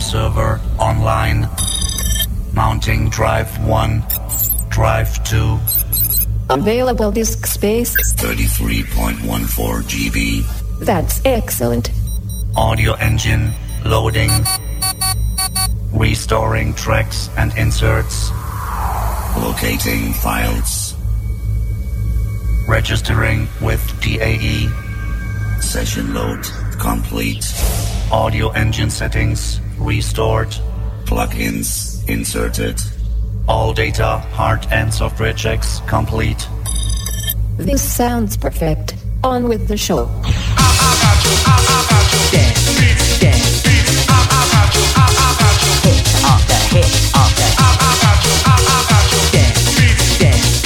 server online. Mounting drive 1, drive 2. Available disk space 33.14 GB. That's excellent. Audio engine loading. Restoring tracks and inserts. Locating files. Registering with DAE. Session load complete. Audio engine settings restored. Plugins inserted. All data, hard and software checks complete. This sounds perfect. On with the show. Dance, dance, hit off the hit off the dance, dance,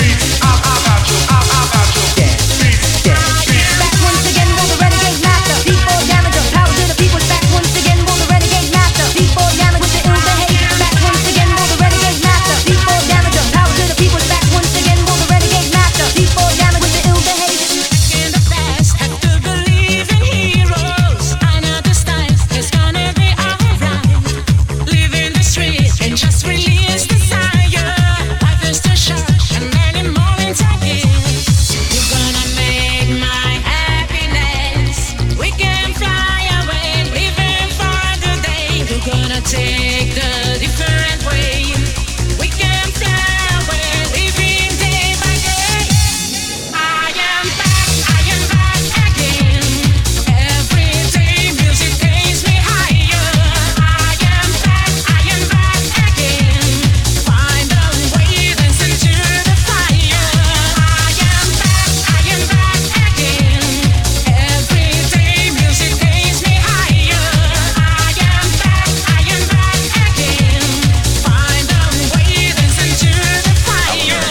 dance. Back once again, will the renegade master. People damage, power to the people. Back once again, will the renegade master. People damage with the ill behavior. Back once again, will the renegade master. People damage, power to the people. Back once again, will the renegade master. People damage with the ill behavior. In the past, have to believe in heroes. I know this time it's gonna be alright. Live in the street and just release desire. Life is too short and many moments I give. You're gonna make my happiness. We can fly away, living for the day. You're gonna take the different way. We can fly away, living day by day. I am back again. Every day music takes me higher. I am back again. Find a way, listen to the fire. I am back again. Every day music takes me higher. I am back again. Find a way, listen to the fire.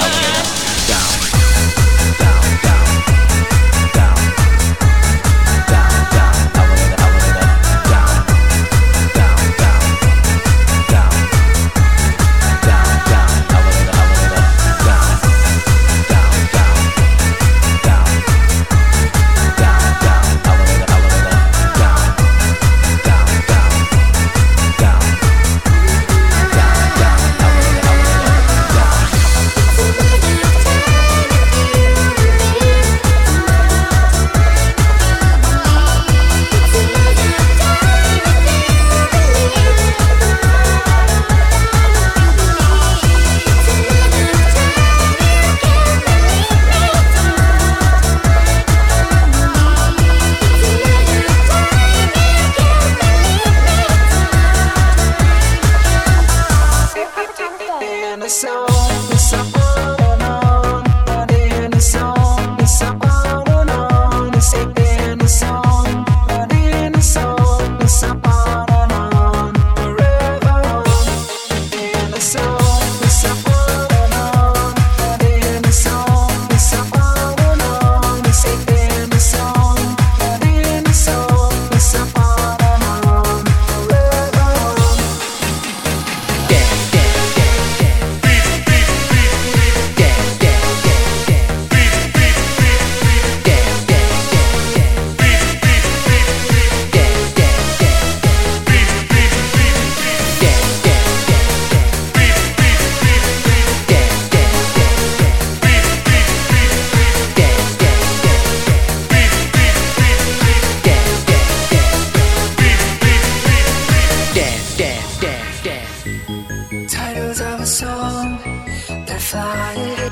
Titles of a song that fly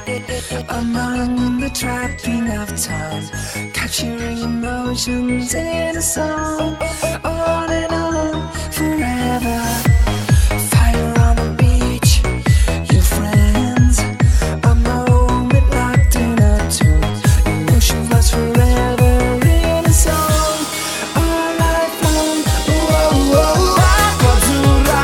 among the trapping of time, capturing emotions in a song, on and on forever. Fire on the beach, your friends, a moment locked in a tune, emotions lost forever in a song, all life long. Whoa, whoa, acqua azzurra,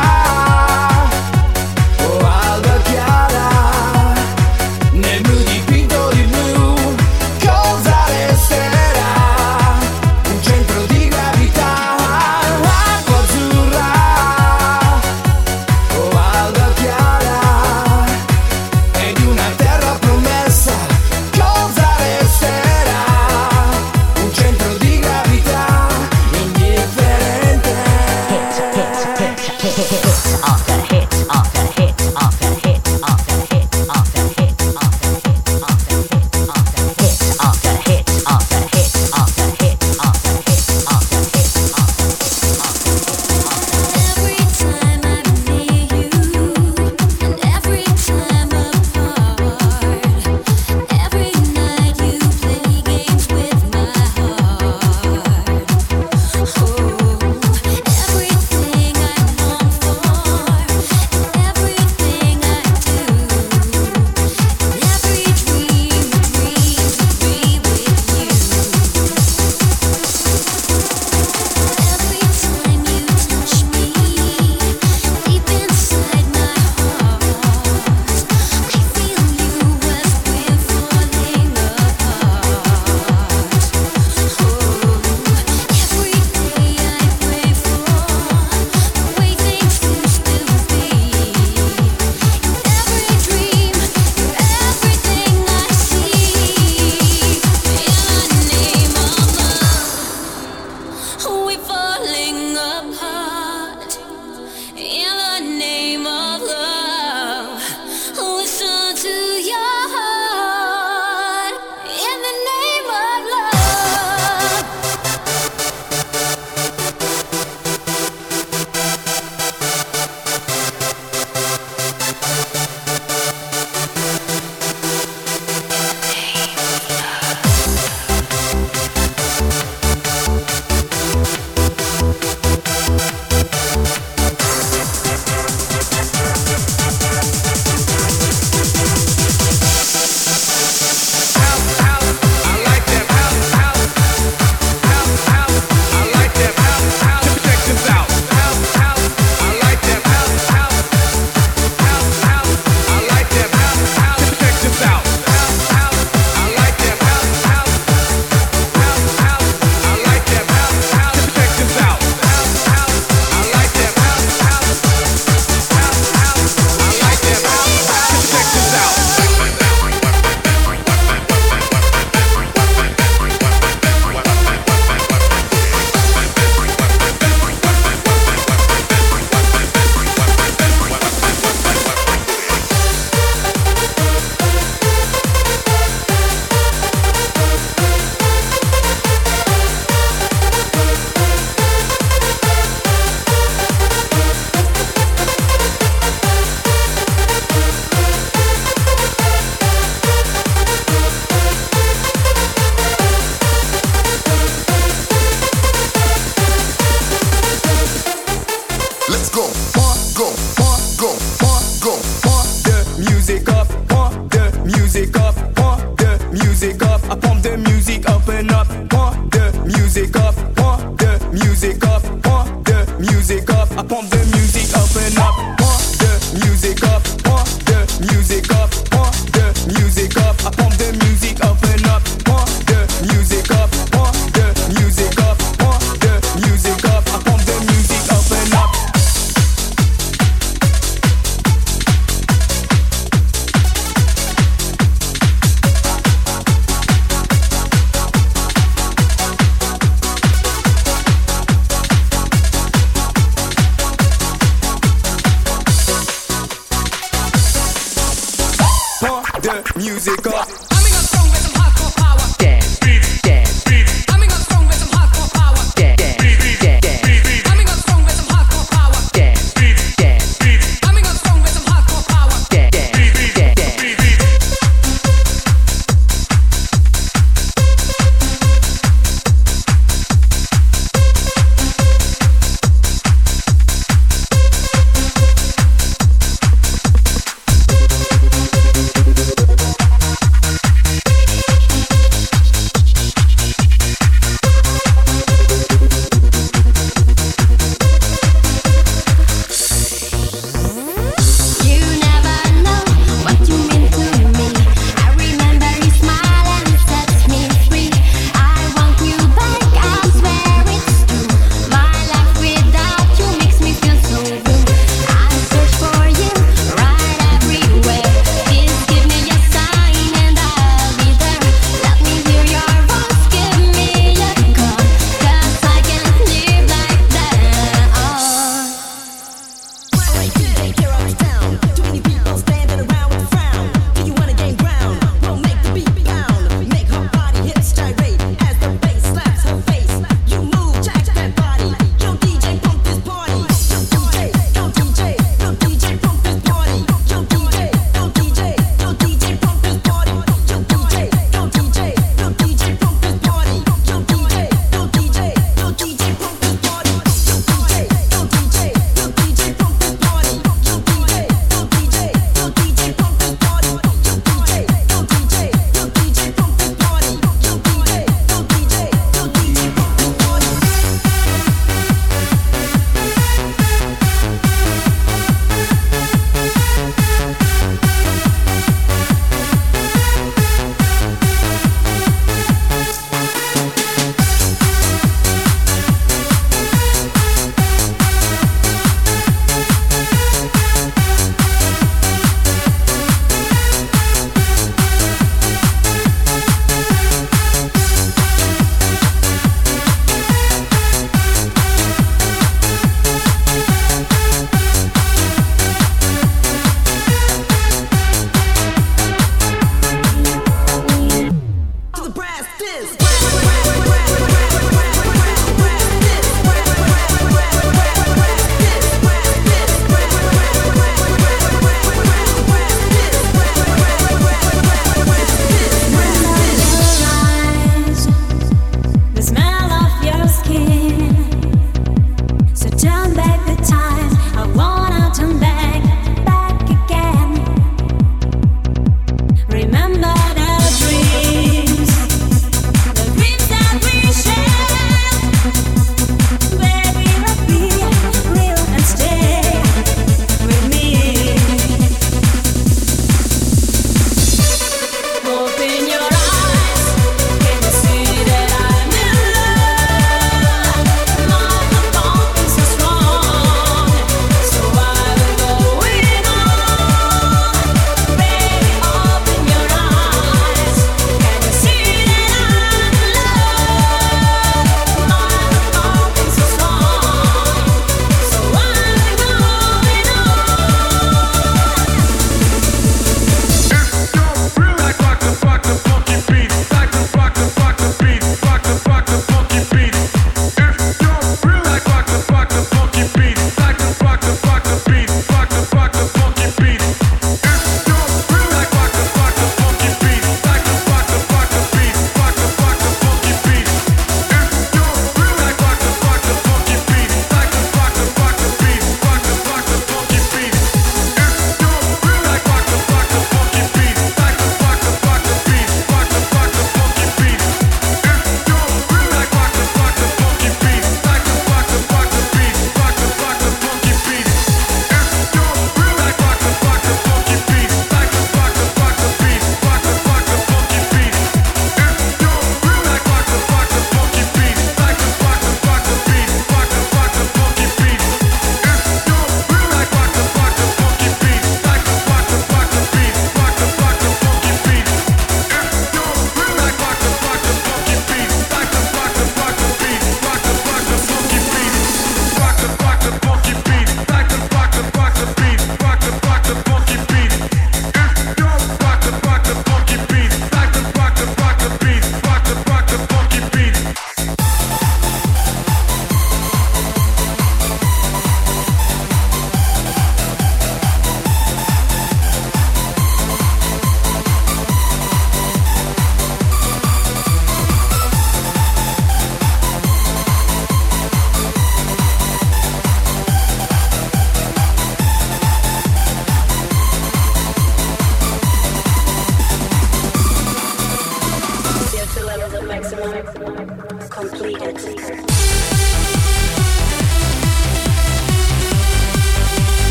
oh alba chiara, nel blu dipinto di blu, cosa resterà? Un centro di gravità, acqua azzurra, oh alba chiara, e di una terra promessa, cosa resterà?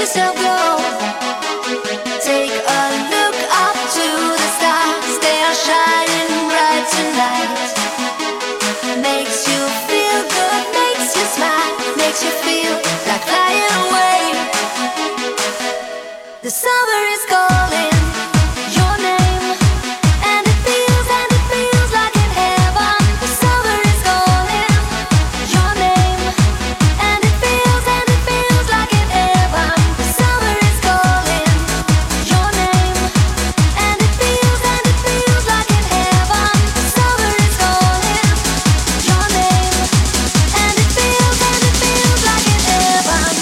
yourself go. Take a look up to the stars, they are shining bright tonight. Makes you feel good, makes you smile, makes you feel like flying away. The summer is calling your name, and it feels like in heaven. The summer is calling your name, and it feels like in heaven. The summer is calling your name, and it feels like in heaven. The summer is calling your name, and it feels like in heaven.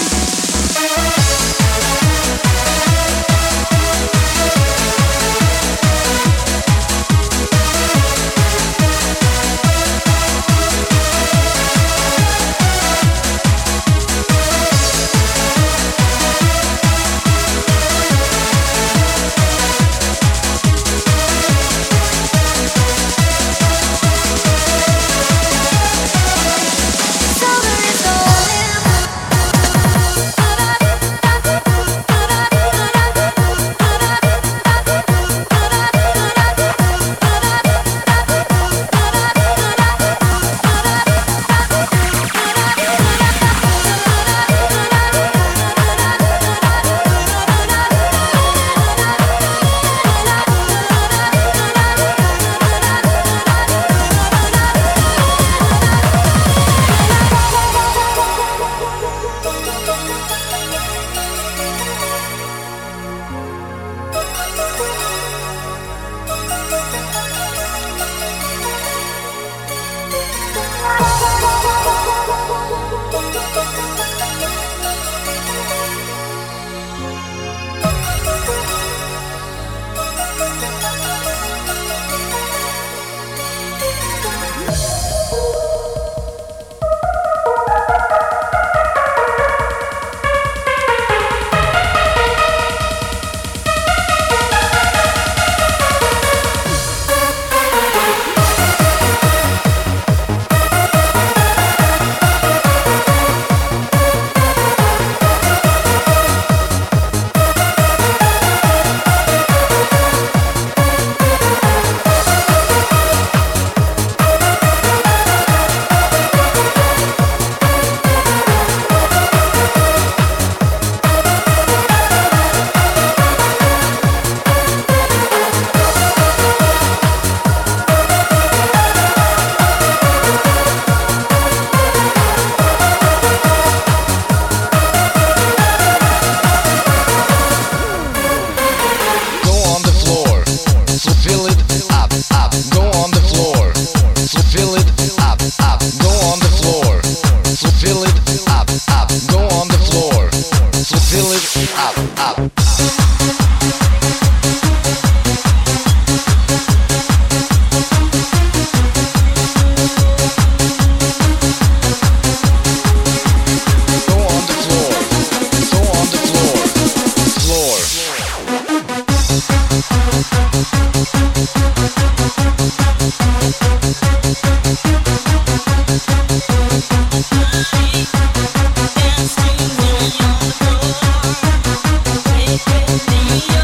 Dancing on the floor, take with me.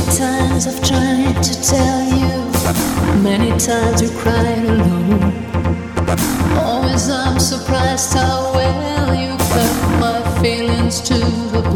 times I've tried to tell you, many times you cried alone. Always I'm surprised how well you felt my feelings to the